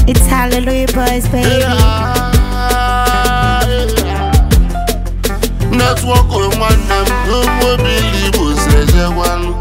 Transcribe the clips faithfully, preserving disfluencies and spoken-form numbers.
It's Hallelujah Boys, baby. Yeah, yeah. Network with one name, no more believe who says you want.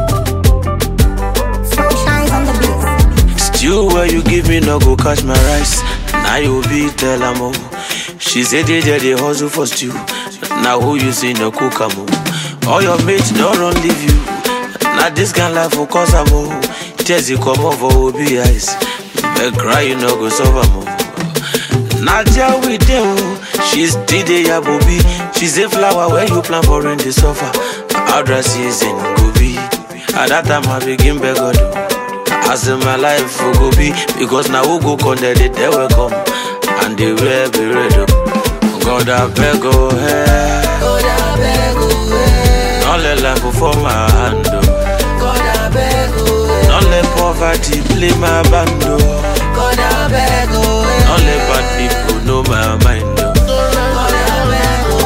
Shines on the beat. Stew where you give me no go catch my rice. Now you be tell am oh. She said they did the hustle for stew. Now who you see no cook am oh. All your mates don't run leave you. Now this kind life for cause am oh. Tears you come over will be eyes. But cry you no go solve am oh. Now tell we do. She's D D ya booby. She's a flower where you plant for in the sofa. Our dress is in go be. At that time I begin beg God. As in my life for go be. Because now we go con the day will come. And they will be ready. God I beg go ahead. God I beg go ahead. Don't let life go for my hand. God I beg go ahead. Don't let poverty play my band. God I beg go ahead. Don't let bad people know my mind. God I beg go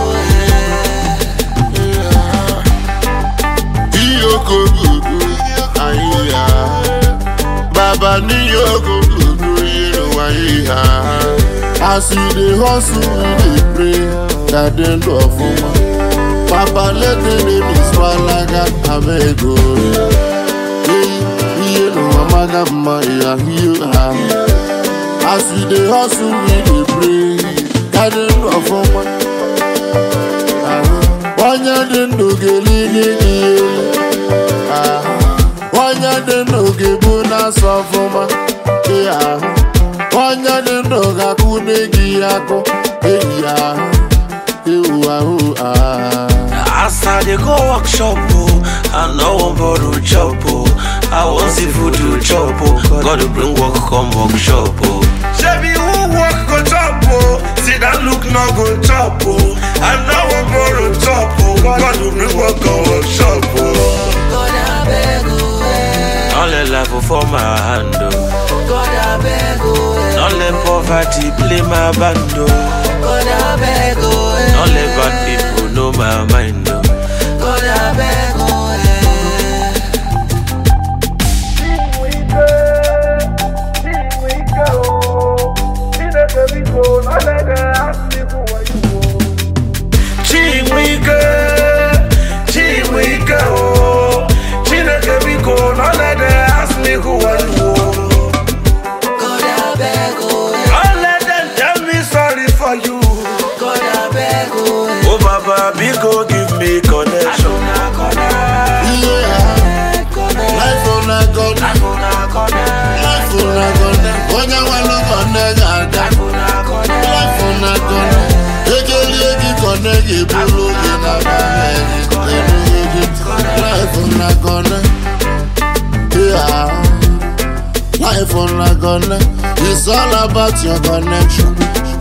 ahead. Iyoko gugu, ahiya. Baba ni yoko gugu, you know ahiya. As we dey hustle, we dey pray that they do for me. Papa let the name Swalaga Abego. Hey, you know Amaga Maya here. As we dey hustle, we dey pray that they do for me. Wanya den do gelini ah. Wanya den do gebuna sofoma. Yeah. Wanya den do gakune giyako. Yeah. You ah. As I dey go workshop oh, I no one borrow chop oh. I want see food to chop oh. God to bring work come workshop oh. Shebi who work go chop oh. See that look no go chop oh. I no one borrow chop oh. God to bring work come workshop oh. God I beg go ahead. Don't let life for my hand oh. God I beg go ahead. Don't let poverty play my band oh. God I beg go ahead. Don't let bad people know my mind oh. God I beg go ahead. Chinwike, Chinwike oh. Chineke biko, no let them ask me who are you oh. God I beg go ahead. Don't let them tell me sorry for you. God I beg go ahead. Oh Baba, biko give me connection. Yeah. Life on a gun. Life on a gun. Wanya wano gun gaga. Life on a gun. Ejeli egi konegi bulu ina bagi. Life on a gun. Yeah. Life on a gun. It's all about your connection.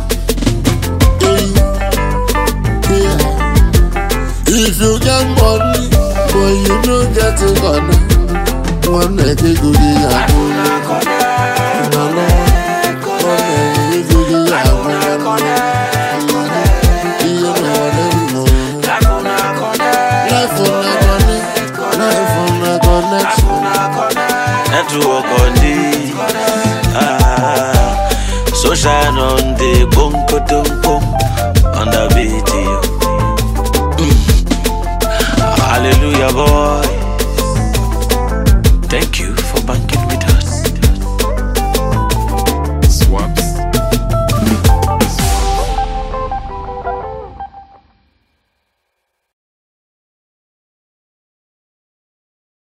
Yeah. If you get money, but you don't get it money, one day they go get you. One day they go get you. You know what they know. Life on a connect, life on a connection. Network on the ah, so shine on the bunko tumpo on the video. Mm. Hallelujah boy.